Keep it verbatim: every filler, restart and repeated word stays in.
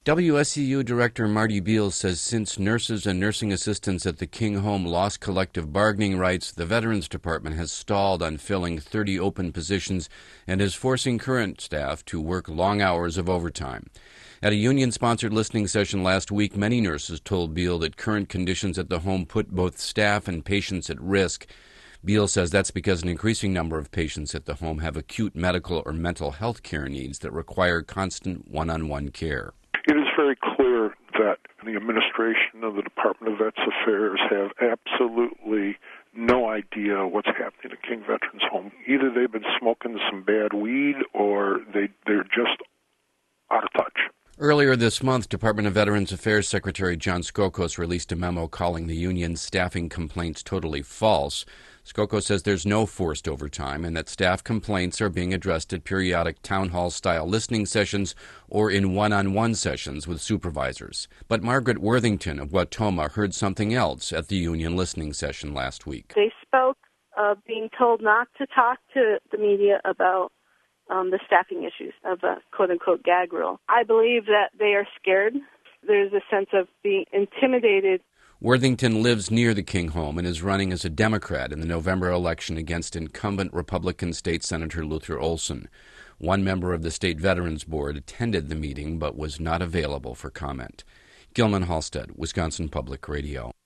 W S E U Director Marty Beals says since nurses and nursing assistants at the King Home lost collective bargaining rights, the Veterans Department has stalled on filling thirty open positions and is forcing current staff to work long hours of overtime. At a union-sponsored listening session last week, many nurses told Beal that current conditions at the home put both staff and patients at risk. Beal says that's because an increasing number of patients at the home have acute medical or mental health care needs that require constant one-on-one care. It is very clear that the administration of the Department of Vets Affairs have absolutely no idea what's happening at King Veterans Home. Either they've been smoking some bad weed or they, they're just out of touch. Earlier this month, Department of Veterans Affairs Secretary John Skokos released a memo calling the union's staffing complaints totally false. Skokos says there's no forced overtime and that staff complaints are being addressed at periodic town hall-style listening sessions or in one-on-one sessions with supervisors. But Margaret Worthington of Wautoma heard something else at the union listening session last week. They spoke of being told not to talk to the media about um, the staffing issues of a quote-unquote gag rule. I believe that they are scared. There's a sense of being intimidated. Worthington lives near the King Home and is running as a Democrat in the November election against incumbent Republican State Senator Luther Olson. One member of the State Veterans Board attended the meeting but was not available for comment. Gilman Halstead, Wisconsin Public Radio.